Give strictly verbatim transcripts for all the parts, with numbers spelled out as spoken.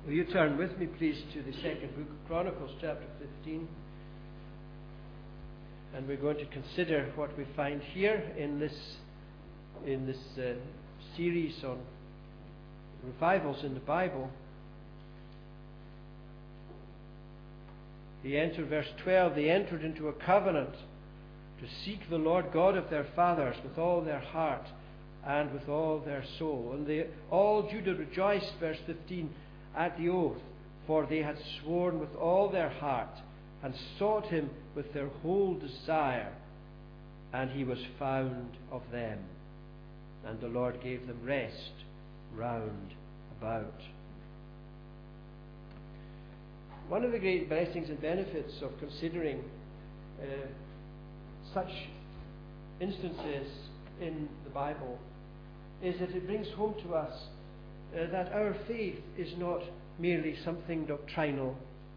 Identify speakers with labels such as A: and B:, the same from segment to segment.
A: Will you turn with me, please, to the second book of Chronicles, chapter fifteen? And we're going to consider what we find here in this in this uh, series on revivals in the Bible. They entered, verse twelve, they entered into a covenant to seek the Lord God of their fathers with all their heart and with all their soul. And they, all Judah rejoiced, verse fifteen, at the oath, for they had sworn with all their heart and sought him with their whole desire, and he was found of them. And the Lord gave them rest round about. One of the great blessings and benefits of considering uh, such instances in the Bible is that it brings home to us uh, that our faith is not merely something doctrinal.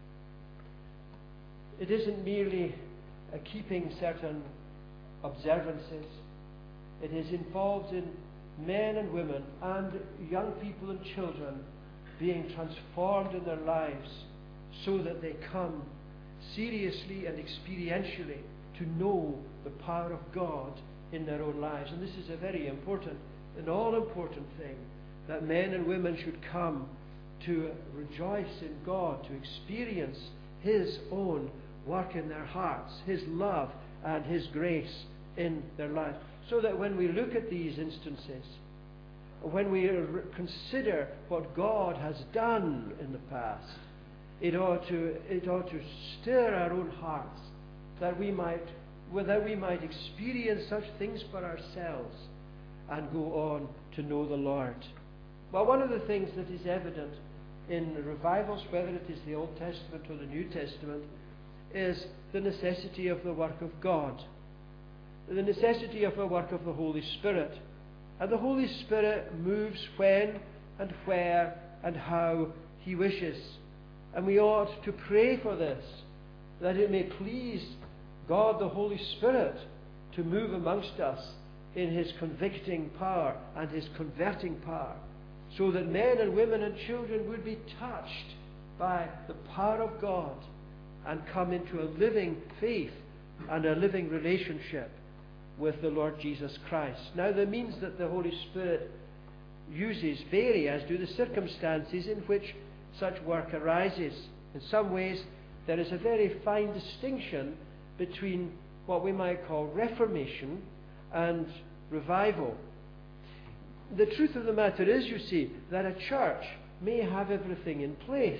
A: It isn't merely uh, keeping certain observances. It is involved in men and women and young people and children being transformed in their lives so that they come seriously and experientially to know the power of God in their own lives. And this is a very important, an all-important thing, that men and women should come to rejoice in God, to experience His own work in their hearts, His love and His grace in their lives. So that when we look at these instances, when we consider what God has done in the past, it ought to, it ought to stir our own hearts, that we might, that we might experience such things for ourselves and go on to know the Lord. Well, one of the things that is evident in revivals, whether it is the Old Testament or the New Testament, is the necessity of the work of God, the necessity of the work of the Holy Spirit. And the Holy Spirit moves when and where and how He wishes. And we ought to pray for this, that it may please God the Holy Spirit to move amongst us in His convicting power and His converting power, so that men and women and children would be touched by the power of God and come into a living faith and a living relationship with the Lord Jesus Christ. Now, the means that the Holy Spirit uses vary, as do the circumstances in which such work arises. In some ways, there is a very fine distinction between what we might call reformation and revival. The truth of the matter is, you see, that a church may have everything in place.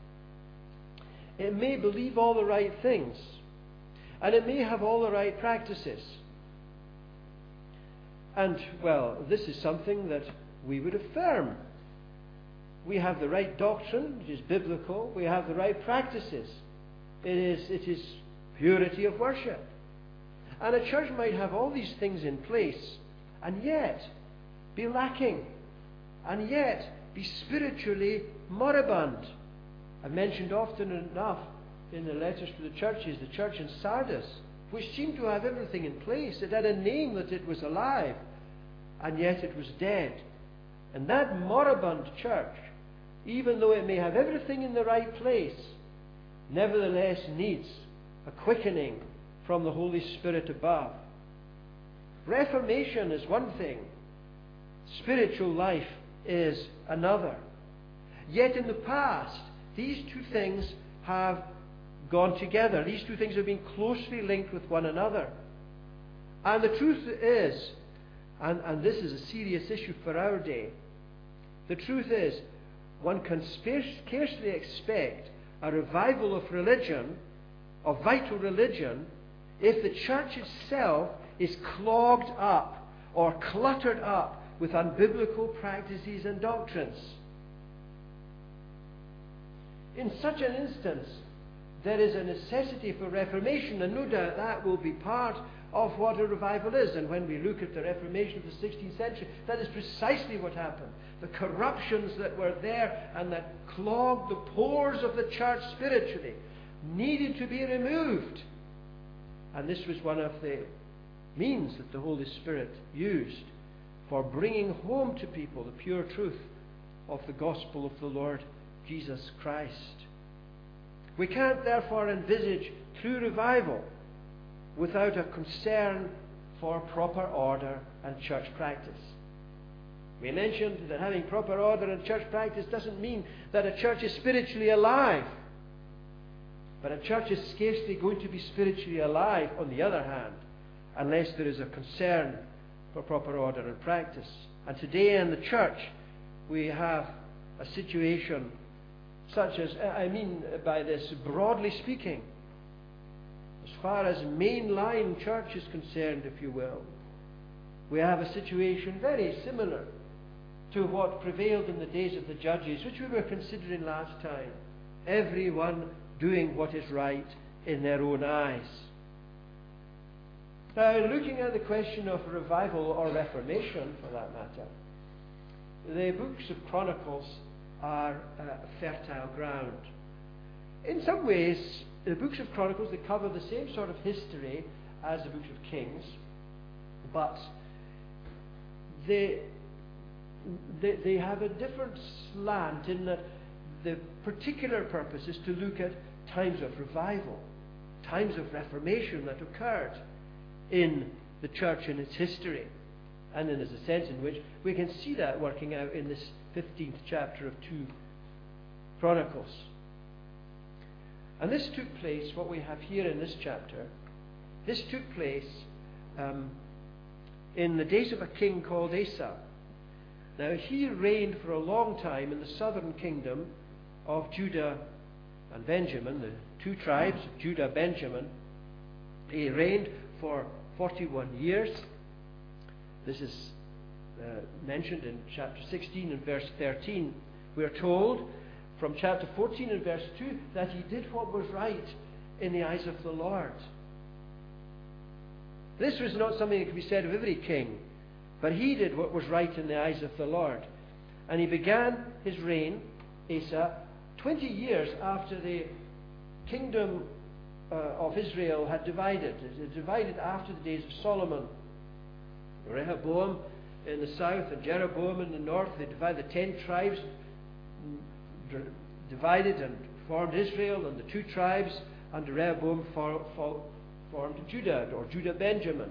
A: It may believe all the right things, and it may have all the right practices. And, well, this is something that we would affirm. We have the right doctrine, it is biblical. We have the right practices. It is, it is purity of worship. And a church might have all these things in place, and yet be lacking, and yet be spiritually moribund. I've mentioned often enough in the letters to the churches, the church in Sardis, which seemed to have everything in place. It had a name that it was alive, and yet it was dead. And that moribund church, even though it may have everything in the right place, nevertheless needs a quickening from the Holy Spirit above. Reformation is one thing. Spiritual life is another. Yet in the past, these two things have gone together. These two things have been closely linked with one another. And the truth is, and, and this is a serious issue for our day, the truth is, one can scarcely expect a revival of religion, of vital religion, if the church itself is clogged up or cluttered up with unbiblical practices and doctrines. In such an instance, there is a necessity for reformation, and no doubt that will be part of what a revival is. And when we look at the Reformation of the sixteenth century, that is precisely what happened. The corruptions that were there and that clogged the pores of the church spiritually needed to be removed. And this was one of the means that the Holy Spirit used for bringing home to people the pure truth of the gospel of the Lord Jesus Christ. We can't therefore envisage true revival without a concern for proper order and church practice. We mentioned that having proper order and church practice doesn't mean that a church is spiritually alive. But a church is scarcely going to be spiritually alive, on the other hand, unless there is a concern for proper order and practice. And today in the church, we have a situation such as, I mean by this, broadly speaking, as far as mainline church is concerned, if you will, we have a situation very similar to what prevailed in the days of the judges, which we were considering last time. Everyone doing what is right in their own eyes. Now, looking at the question of revival or reformation, for that matter, the books of Chronicles are uh, fertile ground. In some ways, the books of Chronicles, they cover the same sort of history as the books of Kings, but they, they, they have a different slant in that the particular purpose is to look at times of revival, times of reformation that occurred in the church in its history. And then there's a sense in which we can see that working out in this fifteenth chapter of two Chronicles. And this took place, what we have here in this chapter, this took place um, in the days of a king called Asa. Now, he reigned for a long time in the southern kingdom of Judah and Benjamin, the two tribes of Judah and Benjamin. He reigned for forty-one years. This is uh, mentioned in chapter sixteen and verse thirteen. We are told from chapter fourteen and verse two that he did what was right in the eyes of the Lord. This was not something that could be said of every king, but he did what was right in the eyes of the Lord. And he began his reign, Asa, twenty years after the kingdom uh, of Israel had divided. It had divided after the days of Solomon. Rehoboam in the south and Jeroboam in the north. They divided the ten tribes, divided and formed Israel, and the two tribes under Rehoboam for, for, formed Judah, or Judah-Benjamin.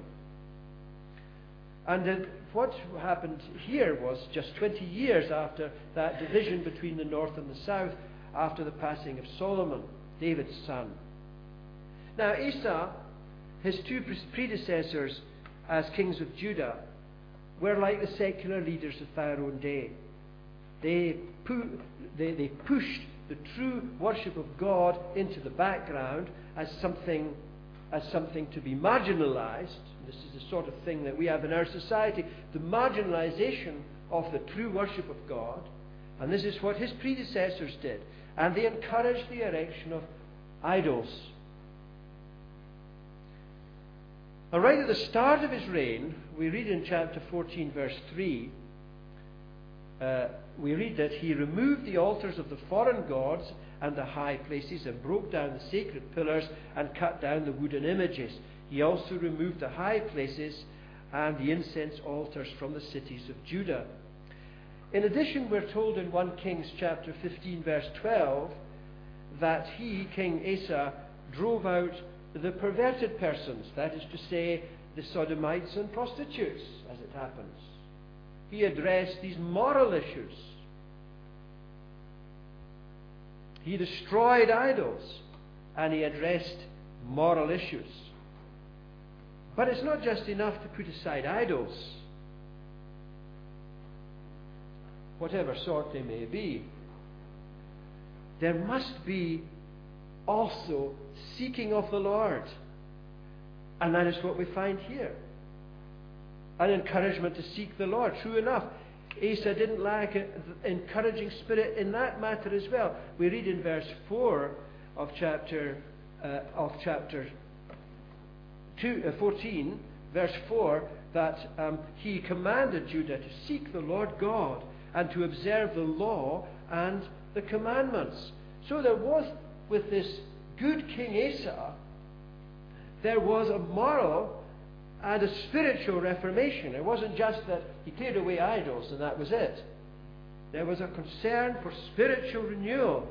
A: And then what happened here was just twenty years after that division between the north and the south, after the passing of Solomon, David's son. Now, Asa, his two predecessors as kings of Judah, were like the secular leaders of their own day. They, pu- they, they pushed the true worship of God into the background as something, as something to be marginalized. This is the sort of thing that we have in our society, the marginalization of the true worship of God. And this is what his predecessors did. And they encouraged the erection of idols. And right at the start of his reign, we read in chapter fourteen, verse three, uh, we read that he removed the altars of the foreign gods and the high places, and broke down the sacred pillars, and cut down the wooden images. He also removed the high places and the incense altars from the cities of Judah. In addition, we're told in First Kings chapter fifteen, verse twelve, that he, King Asa, drove out the perverted persons, that is to say, the sodomites and prostitutes, as it happens. He addressed these moral issues. He destroyed idols, and he addressed moral issues. But it's not just enough to put aside idols, whatever sort they may be. There must be also seeking of the Lord. And that is what we find here. An encouragement to seek the Lord. True enough, Asa didn't lack an encouraging spirit in that matter as well. We read in verse four of chapter uh, of chapter two, uh, fourteen, verse four, that um, he commanded Judah to seek the Lord God and to observe the law and the commandments. So there was, with this good King Asa, there was a moral and a spiritual reformation. It wasn't just that he cleared away idols and that was it. there was a concern for spiritual renewal.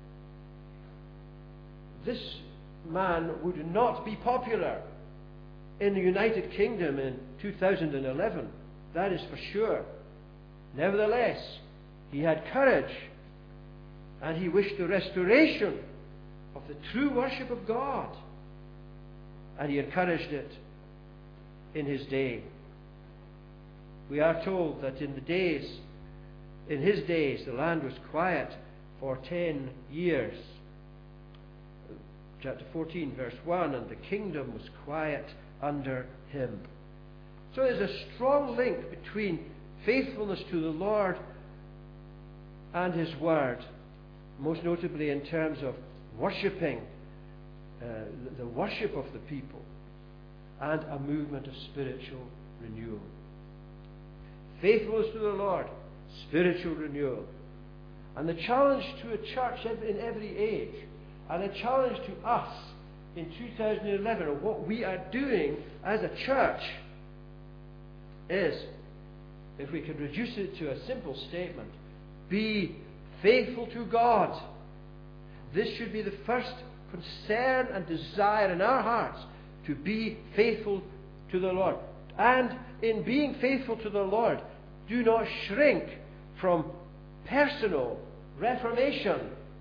A: This man would not be popular in the United Kingdom in two thousand eleven. That is for sure. Nevertheless, he had courage, and he wished the restoration of the true worship of God, and he encouraged it in his day. We are told that in the days, in his days, the land was quiet for ten years. Chapter fourteen, verse one, and the kingdom was quiet under him. So there's a strong link between faithfulness to the Lord and his word, most notably in terms of worshipping, uh, the worship of the people, and a movement of spiritual renewal. Faithfulness to the Lord, spiritual renewal. And the challenge to a church in every age, and a challenge to us in two thousand eleven, of what we are doing as a church, is, if we could reduce it to a simple statement, be faithful to God. This should be the first concern and desire in our hearts, to be faithful to the Lord. And in being faithful to the Lord, do not shrink from personal reformation,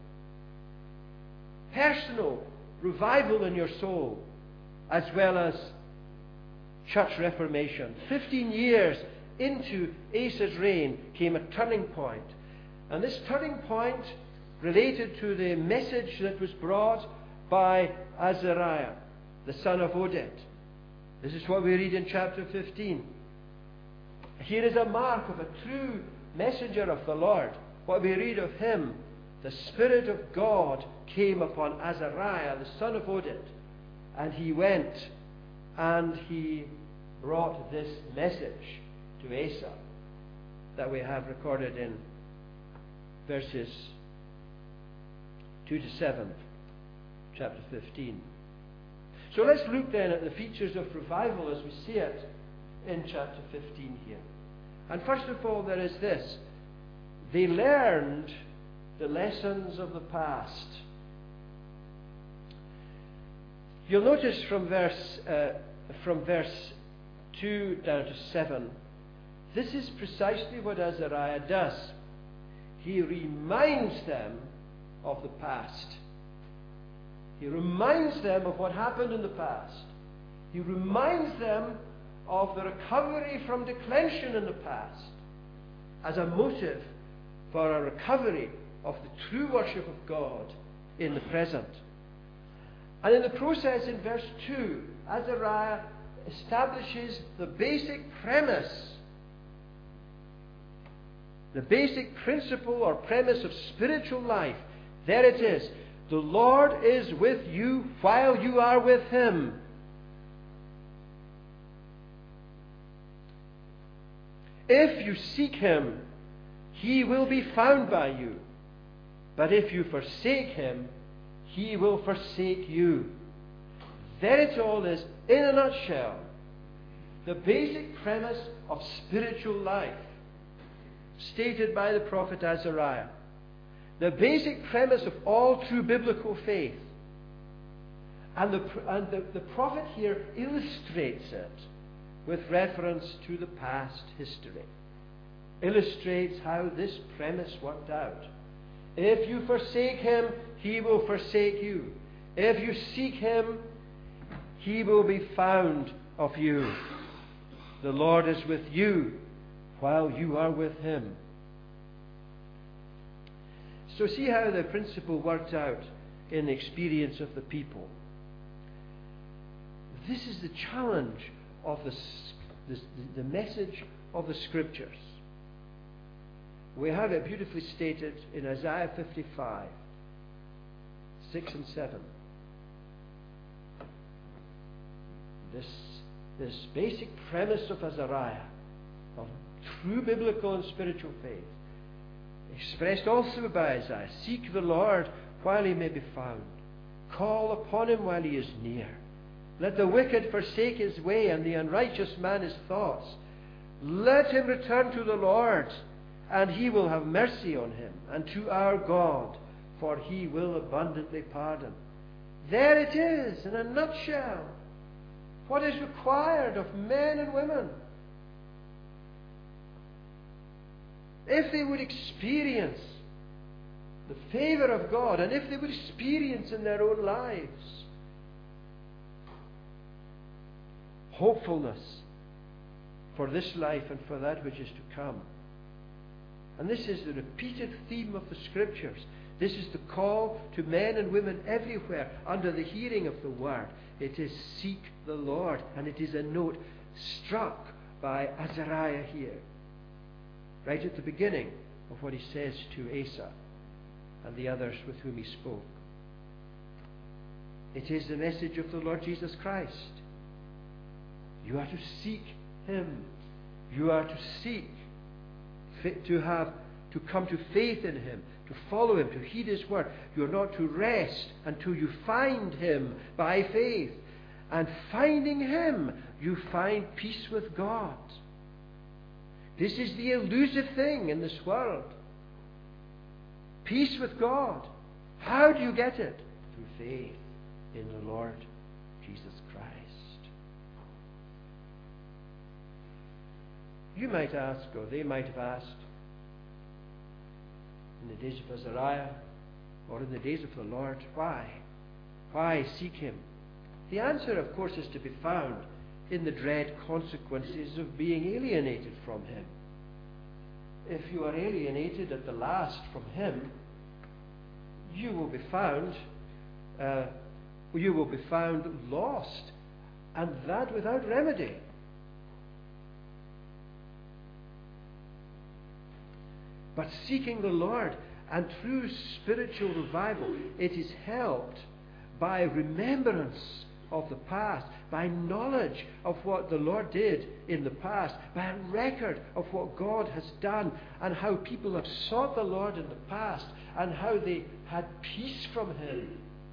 A: personal revival in your soul, as well as church reformation. Fifteen years into Asa's reign came a turning point. And this turning point related to the message that was brought by Azariah, the son of Oded. This is what we read in chapter fifteen. Here is a mark of a true messenger of the Lord. What we read of him: the Spirit of God came upon Azariah, the son of Oded, and he went and he brought this message to Asa that we have recorded in verses two to seven, chapter fifteen. So let's look then at the features of revival as we see it in chapter fifteen here. And first of all, there is this: they learned the lessons of the past. You'll notice from verse uh, from verse two down to seven, this is precisely what Azariah does. He reminds them of the past. He reminds them of what happened in the past. He reminds them of the recovery from declension in the past as a motive for a recovery of the true worship of God in the present. And in the process, in verse two, Azariah establishes the basic premise, the basic principle or premise of spiritual life. There it is. The Lord is with you while you are with him. If you seek him, he will be found by you. But if you forsake him, he will forsake you. There it all is, in a nutshell, the basic premise of spiritual life, stated by the prophet Azariah. The basic premise of all true biblical faith. And the, and the, the prophet here illustrates it with reference to the past history. Illustrates how this premise worked out. If you forsake him, he will forsake you. If you seek him, he will be found of you. The Lord is with you while you are with him. So see how the principle worked out in the experience of the people. This is the challenge of the, the, the message of the Scriptures. We have it beautifully stated in Isaiah fifty-five, six and seven. This, this basic premise of Azariah, of true biblical and spiritual faith, expressed also by Isaiah: seek the Lord while he may be found. Call upon him while he is near. Let the wicked forsake his way, and the unrighteous man his thoughts. Let him return to the Lord, and he will have mercy on him, and to our God, for he will abundantly pardon. There it is, in a nutshell, what is required of men and women. If they would experience the favour of God, and if they would experience in their own lives hopefulness for this life and for that which is to come. And this is the repeated theme of the Scriptures. This is the call to men and women everywhere under the hearing of the Word. It is seek the Lord, and it is a note struck by Azariah here, right at the beginning of what he says to Asa and the others with whom he spoke. It is the message of the Lord Jesus Christ. You are to seek Him. You are to seek, to have, to come to faith in Him, to follow Him, to heed His word. You are not to rest until you find Him by faith. And finding Him, you find peace with God. This is the elusive thing in this world. Peace with God. How do you get it? Through faith in the Lord Jesus Christ. You might ask, or they might have asked, in the days of Azariah, or in the days of the Lord, why? Why seek Him? The answer, of course, is to be found in the dread consequences of being alienated from Him. If you are alienated at the last from Him, you will be found, uh, you will be found lost, and that without remedy. But seeking the Lord, and through spiritual revival, it is helped by remembrance of the past, by knowledge of what the Lord did in the past, by a record of what God has done, and how people have sought the Lord in the past, and how they had peace from Him.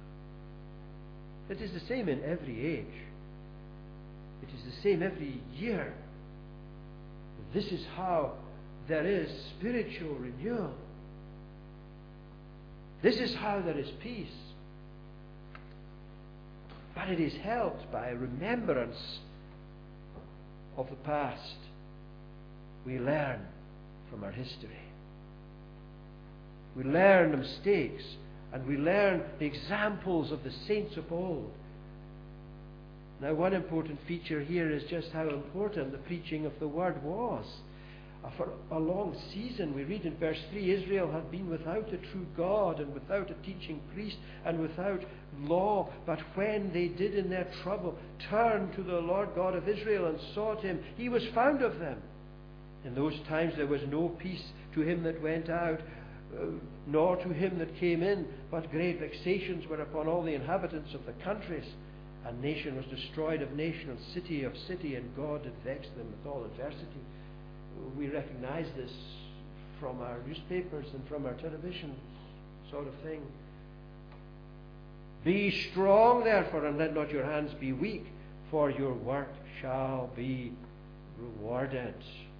A: It is the same in every age. It is the same every year. This is how there is spiritual renewal. This is how there is peace. But it is helped by a remembrance of the past. We learn from our history. We learn the mistakes, and we learn the examples of the saints of old. Now, one important feature here is just how important the preaching of the Word was. For a long season, we read in verse three, Israel had been without a true God, and without a teaching priest, and without law. But when they did in their trouble turn to the Lord God of Israel and sought Him, He was found of them. In those times there was no peace to him that went out, uh, nor to him that came in, but great vexations were upon all the inhabitants of the countries. And nation was destroyed of nation, and city of city, and God had vexed them with all adversity. We recognize this from our newspapers and from our television sort of thing. Be strong, therefore, and let not your hands be weak, for your work shall be rewarded.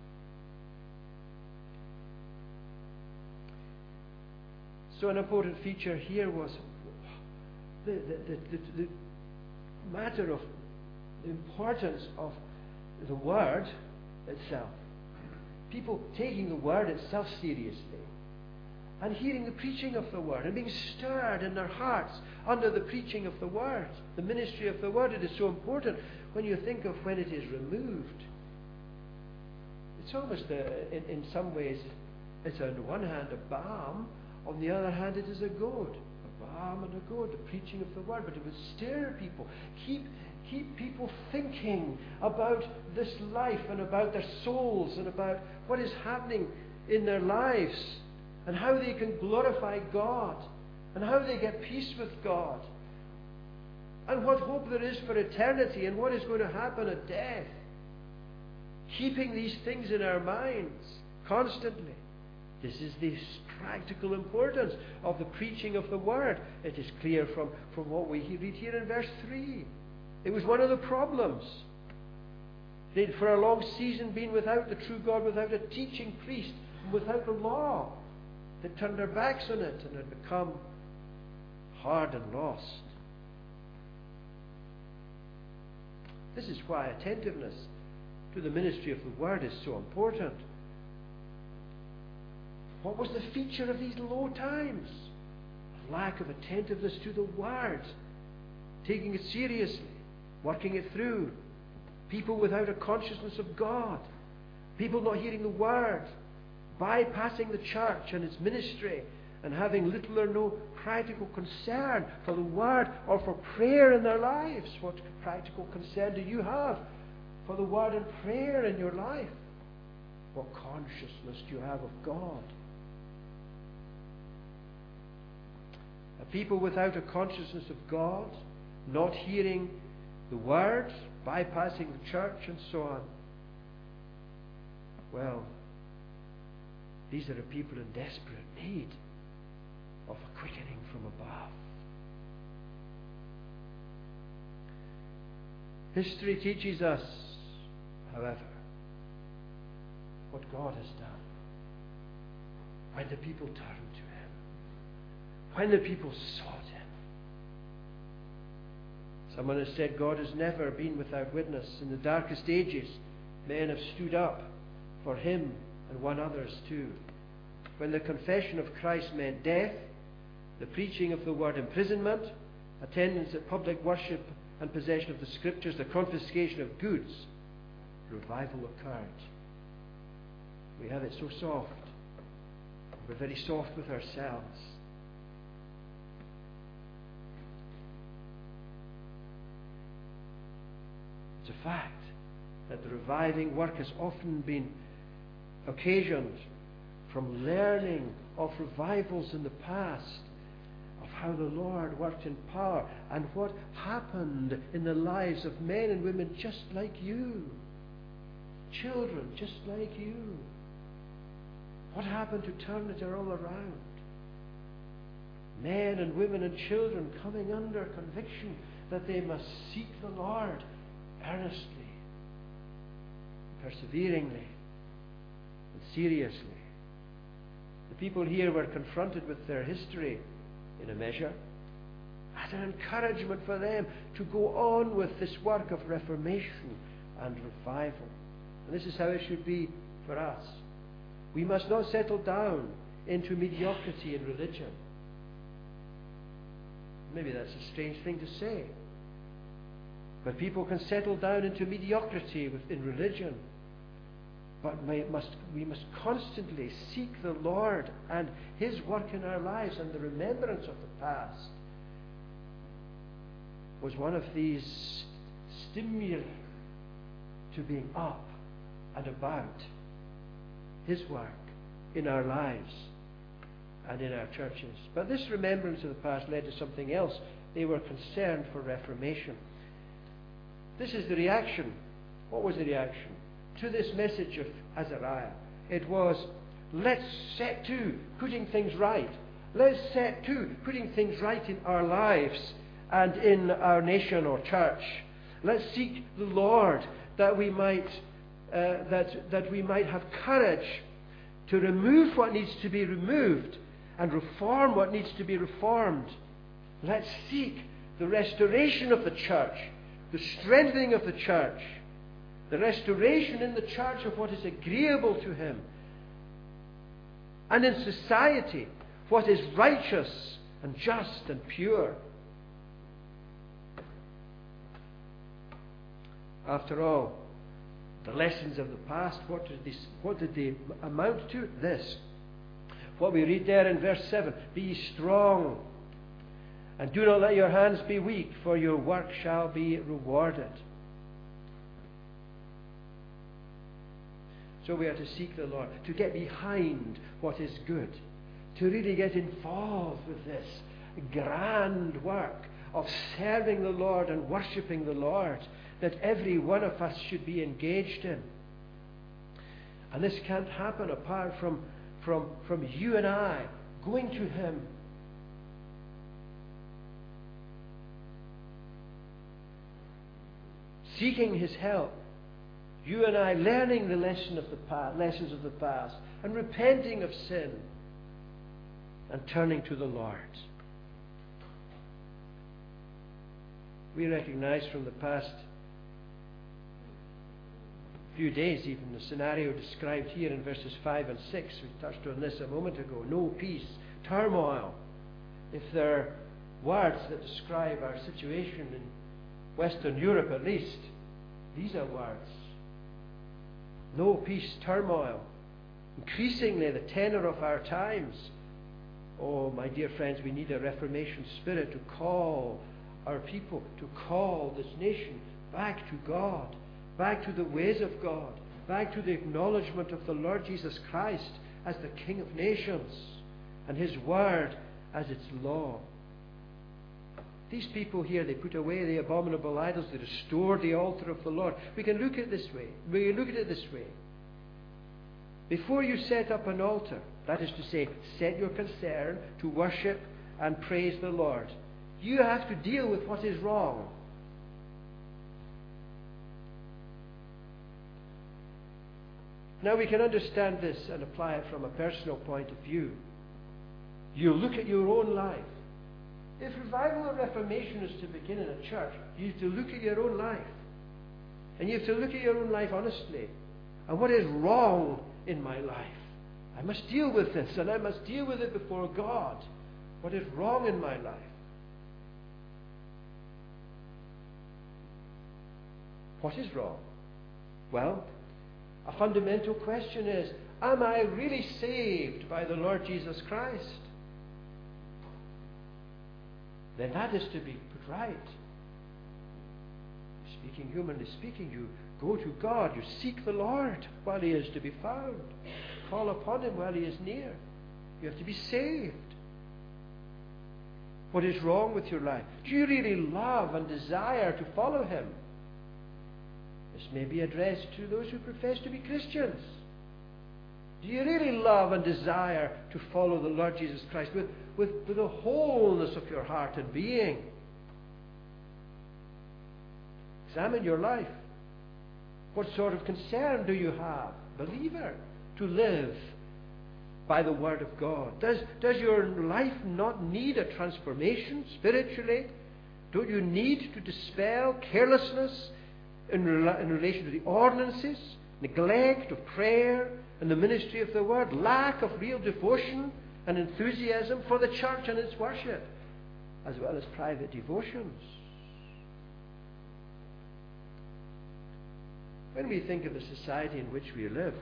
A: So an important feature here was the, the, the, the, the matter of the importance of the Word itself. People taking the Word itself seriously, and hearing the preaching of the Word, and being stirred in their hearts under the preaching of the Word. The ministry of the Word, it is so important when you think of when it is removed. It's almost, a, in, in some ways, it's on the one hand a balm, on the other hand it is a goad. A balm and a goad, the preaching of the Word. But it would stir people, keep Keep people thinking about this life and about their souls and about what is happening in their lives and how they can glorify God and how they get peace with God and what hope there is for eternity and what is going to happen at death. Keeping these things in our minds constantly. This is the practical importance of the preaching of the Word. It is clear from, from what we read here in verse three. It was one of the problems. They'd for a long season been without the true God, without a teaching priest, without the law. They turned their backs on it and had become hard and lost. This is why attentiveness to the ministry of the Word is so important. What was the feature of these low times? A lack of attentiveness to the Word, taking it seriously, working it through. People without a consciousness of God, people not hearing the Word, bypassing the church and its ministry, and having little or no practical concern for the Word or for prayer in their lives. What practical concern do you have for the Word and prayer in your life? What consciousness do you have of God? A people without a consciousness of God, not hearing the Word, bypassing the church and so on. Well, these are a people in desperate need of a quickening from above. History teaches us, however, what God has done when the people turned to Him, when the people sought Him. Someone has said God has never been without witness. In the darkest ages, men have stood up for Him and won others too. When the confession of Christ meant death, the preaching of the Word imprisonment, attendance at public worship and possession of the Scriptures, the confiscation of goods, revival occurred. We have it so soft. We're very soft with ourselves. It's a fact that the reviving work has often been occasioned from learning of revivals in the past, of how the Lord worked in power and what happened in the lives of men and women just like you, children just like you. What happened to turn it all around? Men and women and children coming under conviction that they must seek the Lord earnestly, perseveringly, and seriously. The people here were confronted with their history in a measure as an encouragement for them to go on with this work of reformation and revival. And this is how it should be for us. We must not settle down into mediocrity in religion. Maybe that's a strange thing to say. But people can settle down into mediocrity within religion. But we must, we must constantly seek the Lord and His work in our lives, and the remembrance of the past was one of these stimuli to being up and about His work in our lives and in our churches. But this remembrance of the past led to something else. They were concerned for reformation. This is the reaction. What was the reaction to this message of Azariah? It was, let's set to putting things right. Let's set to putting things right in our lives and in our nation or church. Let's seek the Lord that we might uh, that that we might have courage to remove what needs to be removed and reform what needs to be reformed. Let's seek the restoration of the church, the strengthening of the church, the restoration in the church of what is agreeable to Him, and in society what is righteous and just and pure. After all, the lessons of the past, what did they, what did they amount to? This. What we read there in verse seven, be ye strong, and do not let your hands be weak, for your work shall be rewarded. So we are to seek the Lord, to get behind what is good, to really get involved with this grand work of serving the Lord and worshipping the Lord that every one of us should be engaged in. And this can't happen apart from, from, from you and I going to Him, seeking His help, you and I learning the lesson of the past, lessons of the past, and repenting of sin and turning to the Lord. We recognize from the past few days, even the scenario described here in verses five and six, we touched on this a moment ago, no peace, turmoil. If there are words that describe our situation in Western Europe at least, these are words. No peace, turmoil. Increasingly the tenor of our times. Oh, my dear friends, we need a Reformation spirit to call our people, to call this nation back to God, back to the ways of God, back to the acknowledgement of the Lord Jesus Christ as the King of nations and His Word as its law. These people here, they put away the abominable idols, they restored the altar of the Lord. We can look at it this way. We can look at it this way. Before you set up an altar, that is to say, set your concern to worship and praise the Lord, you have to deal with what is wrong. Now we can understand this and apply it from a personal point of view. You look at your own life. If revival or reformation is to begin in a church, you have to look at your own life. And you have to look at your own life honestly. And what is wrong in my life? I must deal with this, and I must deal with it before God. What is wrong in my life? What is wrong? Well, a fundamental question is, am I really saved by the Lord Jesus Christ? Then that is to be put right. Speaking humanly speaking, you go to God, you seek the Lord while He is to be found. Call upon Him while He is near. You have to be saved. What is wrong with your life? Do you really love and desire to follow Him? This may be addressed to those who profess to be Christians. Do you really love and desire to follow the Lord Jesus Christ with, with, with the wholeness of your heart and being? Examine your life. What sort of concern do you have, believer, to live by the Word of God? Does, does your life not need a transformation spiritually? Don't you need to dispel carelessness in, in relation to the ordinances, neglect of prayer and the ministry of the Word, lack of real devotion and enthusiasm for the church and its worship, as well as private devotions? When we think of the society in which we live,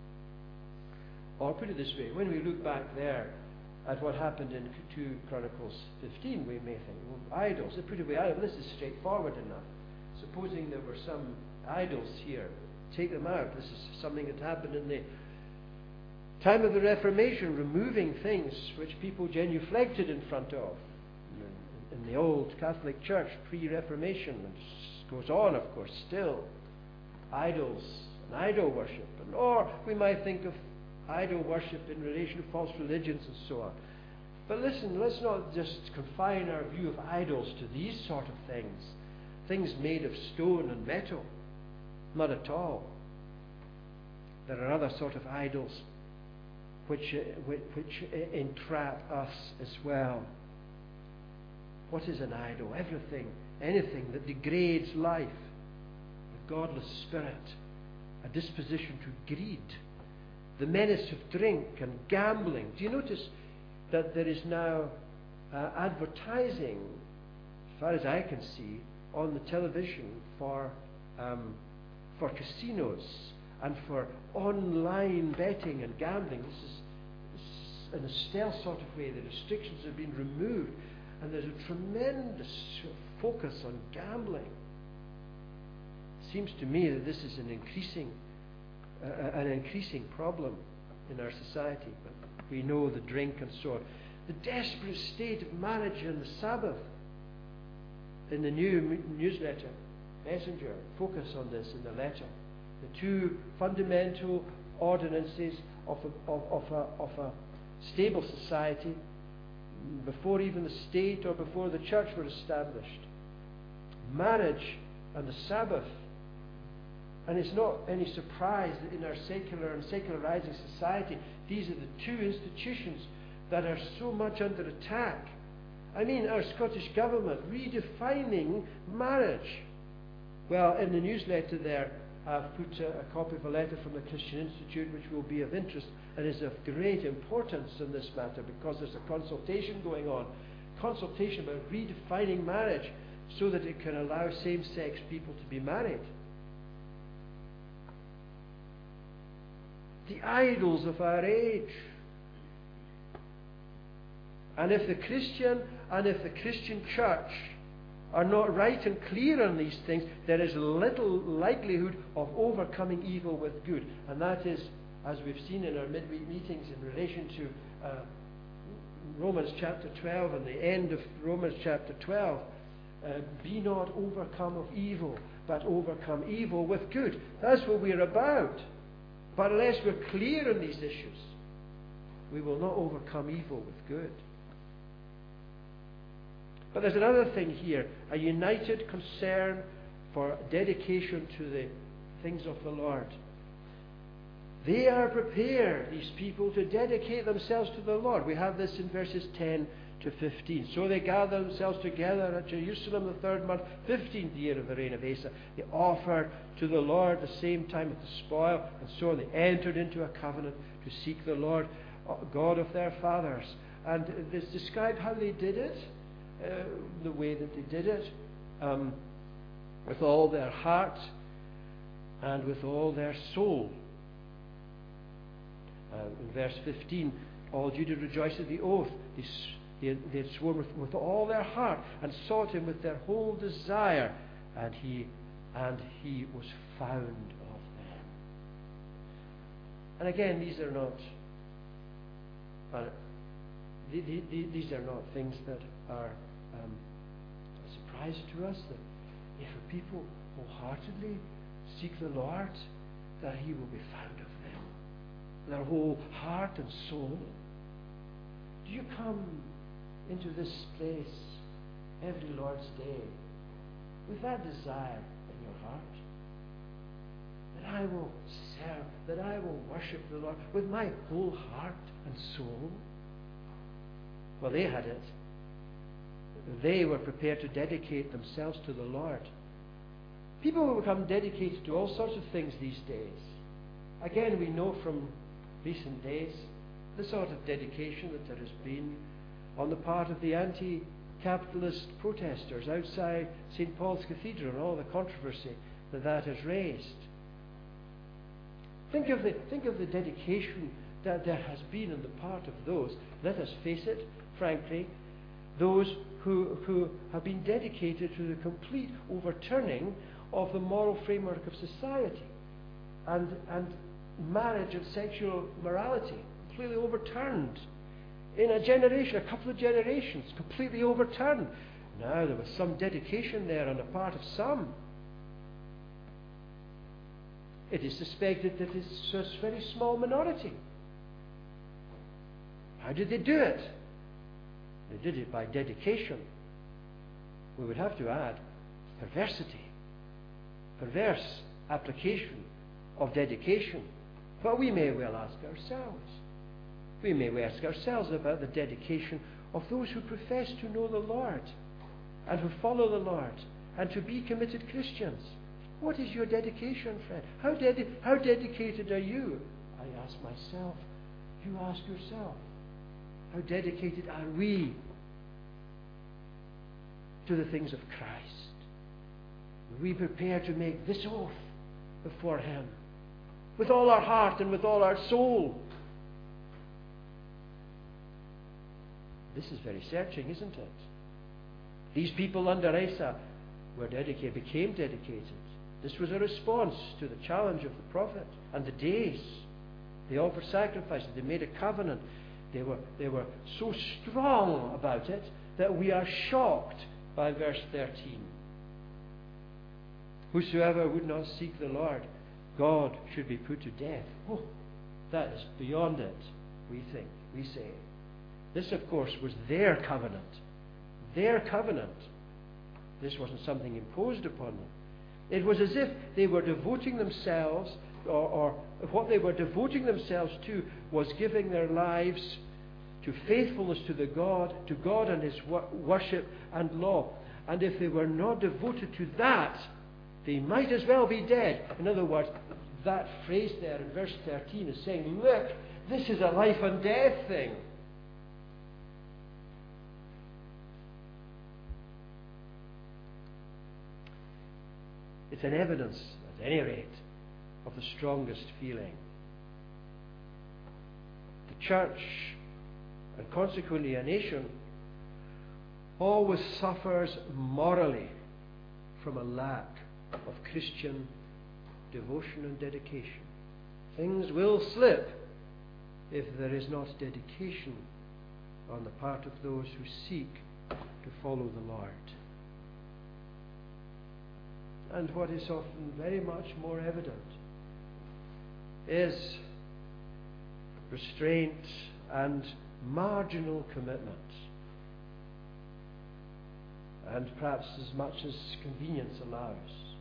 A: or put it this way, when we look back there at what happened in two Chronicles fifteen, we may think, well, idols, they put away idols. This is straightforward enough. Supposing there were some idols here, take them out. This is something that happened in the time of the Reformation, removing things which people genuflected in front of. In the old Catholic Church, pre-Reformation, and it goes on, of course, still. Idols and idol worship. And, or we might think of idol worship in relation to false religions and so on. But listen, let's not just confine our view of idols to these sort of things. Things made of stone and metal. Not at all. There are other sort of idols which, uh, which, which uh, entrap us as well. What is an idol? Everything, anything that degrades life. A godless spirit. A disposition to greed. The menace of drink and gambling. Do you notice that there is now uh, advertising, as far as I can see, on the television for um, for casinos and for online betting and gambling? This is, this is in a stealth sort of way. The restrictions have been removed, and there's a tremendous focus on gambling. It seems to me that this is an increasing uh, an increasing problem in our society. But we know the drink and so on. The desperate state of marriage and the Sabbath. In the new newsletter, Messenger, focus on this in the letter. The two fundamental ordinances of a, of, of, a, of a stable society before even the state or before the church were established. Marriage and the Sabbath. And it's not any surprise that in our secular and secularizing society, these are the two institutions that are so much under attack. I mean, our Scottish Government redefining marriage. Well, in the newsletter there, I've put a, a copy of a letter from the Christian Institute, which will be of interest and is of great importance in this matter, because there's a consultation going on. Consultation about redefining marriage so that it can allow same-sex people to be married. The idols of our age. And if the Christian and if the Christian church are not right and clear on these things, there is little likelihood of overcoming evil with good. And that is, as we've seen in our midweek meetings in relation to uh, Romans chapter twelve and the end of Romans chapter twelve, uh, be not overcome of evil, but overcome evil with good. That's what we're about. But unless we're clear on these issues, we will not overcome evil with good. But there's another thing here, a united concern for dedication to the things of the Lord. They are prepared, these people, to dedicate themselves to the Lord. We have this in verses ten to fifteen. So they gathered themselves together at Jerusalem the third month, fifteenth year of the reign of Asa. They offered to the Lord the same time with the spoil, and so on. They entered into a covenant to seek the Lord, God of their fathers. And it's described how they did it, uh, the way that they did it, um, with all their heart and with all their soul. Uh, in verse fifteen, all Judah rejoiced at the oath. They, they, they had sworn with, with all their heart and sought him with their whole desire, and he and he was found of them. And again, these are not uh, the, the, the, these are not things that are um, a surprise to us. That if a people wholeheartedly seek the Lord, that he will be found of them, their whole heart and soul. Do you come into this place every Lord's Day with that desire in your heart? That I will serve, that I will worship the Lord with my whole heart and soul? Well, they had it. They were prepared to dedicate themselves to the Lord. People will become dedicated to all sorts of things these days. Again, we know from recent days the sort of dedication that there has been on the part of the anti-capitalist protesters outside Saint Paul's Cathedral and all the controversy that that has raised. Think of the, think of the dedication that there has been on the part of those, let us face it, frankly, those who, who have been dedicated to the complete overturning of the moral framework of society and, and marriage and sexual morality, completely overturned. In a generation, a couple of generations, completely overturned. Now, there was some dedication there on the part of some. It is suspected that it's a very small minority. How did they do it? They did it by dedication. We would have to add perversity, perverse application of dedication. But we may well ask ourselves, we may well ask ourselves about the dedication of those who profess to know the Lord and who follow the Lord and to be committed Christians. What is your dedication, friend? How, dedi- how dedicated are you? I ask myself. You ask yourself. How dedicated are we to the things of Christ? Are we prepared to make this oath before Him with all our heart and with all our soul? This is very searching, isn't it? These people under Asa were dedicated, became dedicated. This was a response to the challenge of the prophet and the days. They offered sacrifices. They made a covenant. They were, they were so strong about it that we are shocked by verse thirteen. Whosoever would not seek the Lord, God should be put to death. Oh, that is beyond it, we think, we say. This, of course, was their covenant. Their covenant. This wasn't something imposed upon them. It was as if they were devoting themselves, or, or what they were devoting themselves to was giving their lives to faithfulness to the God, to God and His worship and law. And if they were not devoted to that, they might as well be dead. In other words, that phrase there in verse thirteen is saying, look, this is a life and death thing. It's an evidence, at any rate, of the strongest feeling. The church, and consequently a nation, always suffers morally from a lack of Christian devotion and dedication. Things will slip if there is not dedication on the part of those who seek to follow the Lord. And what is often very much more evident is restraint and marginal commitment, and perhaps as much as convenience allows.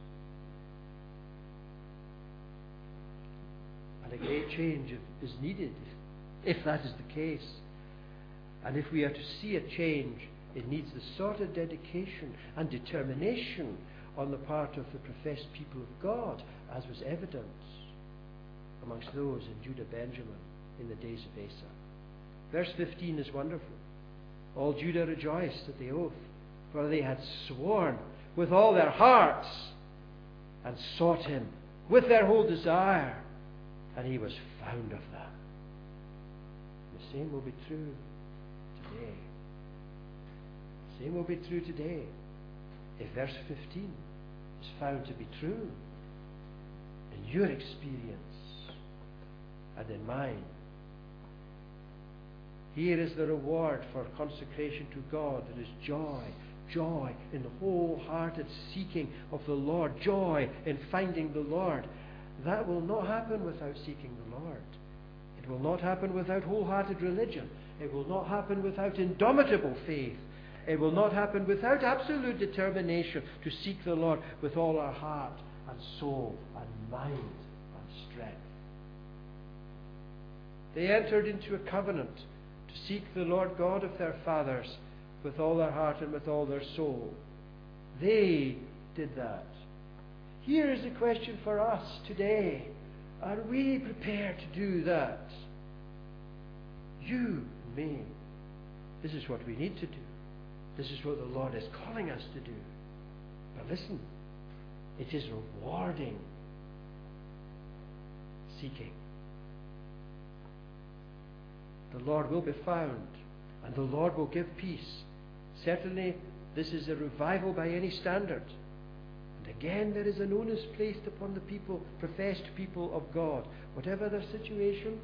A: And a great change is needed if that is the case. And if we are to see a change, it needs the sort of dedication and determination on the part of the professed people of God, as was evident amongst those in Judah Benjamin in the days of Asa. Verse fifteen is wonderful. All Judah rejoiced at the oath, for they had sworn with all their hearts and sought him with their whole desire, and he was found of them. The same will be true today. The same will be true today if verse fifteen is found to be true in your experience and in mine. Here is the reward for consecration to God. It is joy, joy in the wholehearted seeking of the Lord, joy in finding the Lord. That will not happen without seeking the Lord. It will not happen without wholehearted religion. It will not happen without indomitable faith. It will not happen without absolute determination to seek the Lord with all our heart and soul and mind and strength. They entered into a covenant to seek the Lord God of their fathers with all their heart and with all their soul. They did that. Here is the question for us today. Are we prepared to do that? You and me. This is what we need to do. This is what the Lord is calling us to do. But listen, it is rewarding seeking. The Lord will be found, and the Lord will give peace. Certainly, this is a revival by any standard. And again, there is an onus placed upon the people, professed people of God, whatever their situation,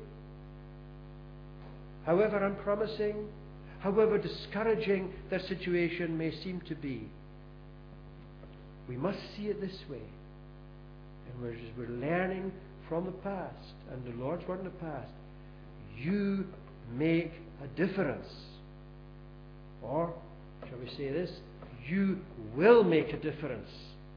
A: however unpromising, however discouraging their situation may seem to be. We must see it this way. And we're, we're learning from the past, and the Lord's word in the past. You make a difference. Or, shall we say this? You will make a difference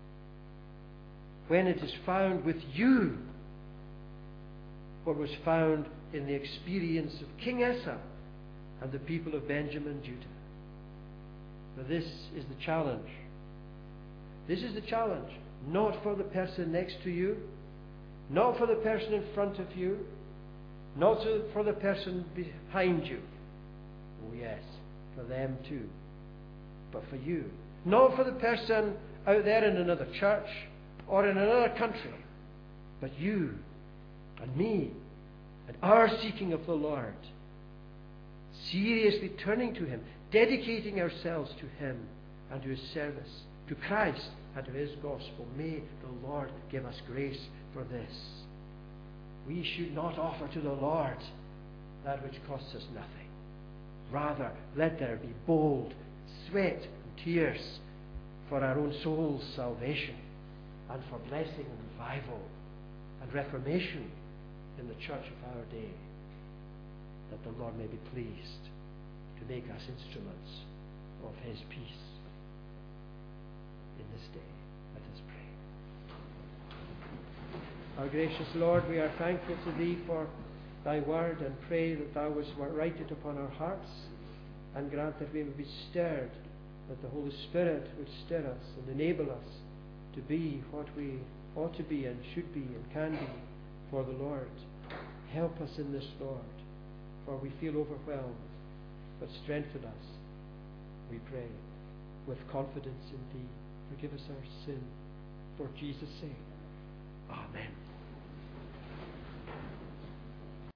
A: when it is found with you what was found in the experience of King Asa and the people of Benjamin and Judah. Now this is the challenge. This is the challenge. Not for the person next to you, not for the person in front of you, not for the person behind you. Oh yes, for them too. But for you. Not for the person out there in another church or in another country. But you and me and our seeking of the Lord. Seriously turning to Him, dedicating ourselves to Him and to His service, to Christ and to His gospel. May the Lord give us grace for this. We should not offer to the Lord that which costs us nothing. Rather, let there be bold sweat and tears for our own soul's salvation and for blessing and revival and reformation in the church of our day, that the Lord may be pleased to make us instruments of His peace in this day. Let us pray. Our gracious Lord, we are thankful to Thee for Thy word, and pray that Thou wouldst write it upon our hearts, and grant that we would be stirred, that the Holy Spirit would stir us and enable us to be what we ought to be and should be and can be for the Lord. Help us in this, Lord, for we feel overwhelmed, but strengthen us, we pray, with confidence in Thee. Forgive us our sin, for Jesus' sake. Amen.